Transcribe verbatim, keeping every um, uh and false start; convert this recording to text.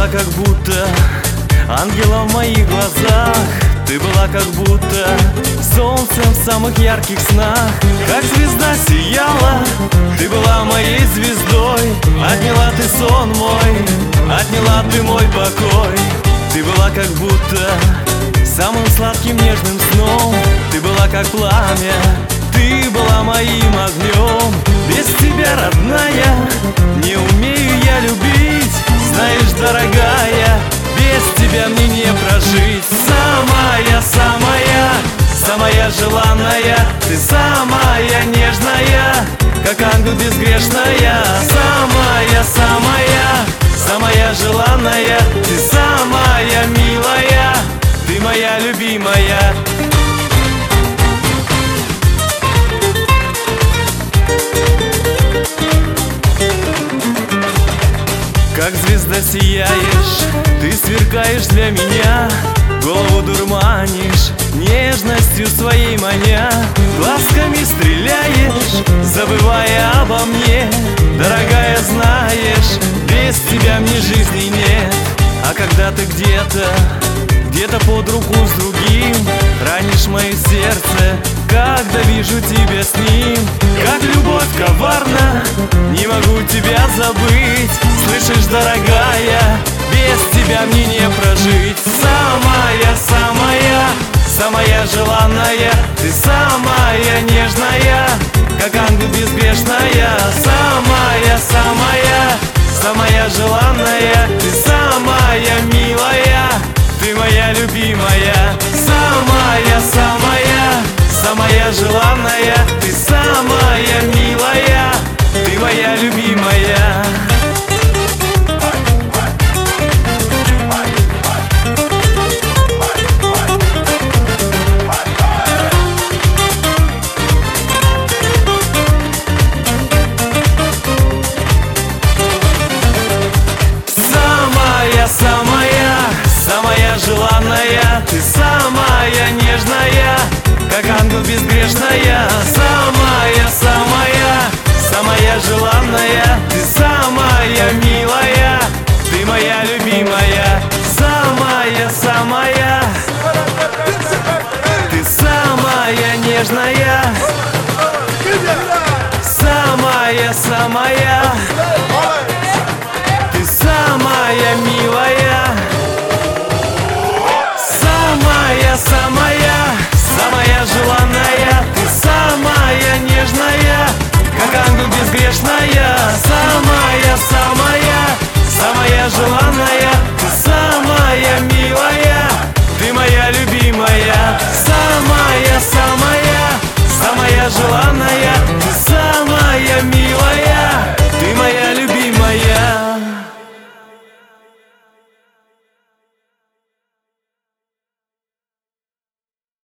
была как будто ангелом в моих глазах. Ты была как будто солнцем в самых ярких снах. Как звезда сияла, ты была моей звездой. Отняла ты сон мой, отняла ты мой покой. Ты была как будто самым сладким нежным сном. Ты была как пламя, ты была моим огнем. Без тебя, родная, не умею я любить. Знаешь, дорогая, без тебя мне не прожить. Самая, самая, самая желанная, ты самая нежная, как ангел безгрешная. Самая, самая, самая желанная, ты самая милая, ты моя любимая. Как звезда сияешь, ты сверкаешь для меня. Голову дурманишь, нежностью своей маня. Глазками стреляешь, забывая обо мне. Дорогая, знаешь, без тебя мне жизни нет. А когда ты где-то, где-то под руку с другим, ранишь мое сердце, когда вижу тебя с ним. Как любовь коварна, не могу тебя забыть. Слышишь, дорогая, без тебя мне не прожить. Самая, самая, самая желанная, ты самая нежная, как ангел безгрешная. Самая, самая, самая желанная, ты самая милая, ты моя любимая. Самая, самая, самая желанная, ты самая милая, ты моя любимая. Самая, самая желанная, ты самая нежная, как ангел безгрешная. Самая, самая, самая желанная, ты самая милая, ты моя любимая. Самая, самая, ты самая нежная. Самая, самая,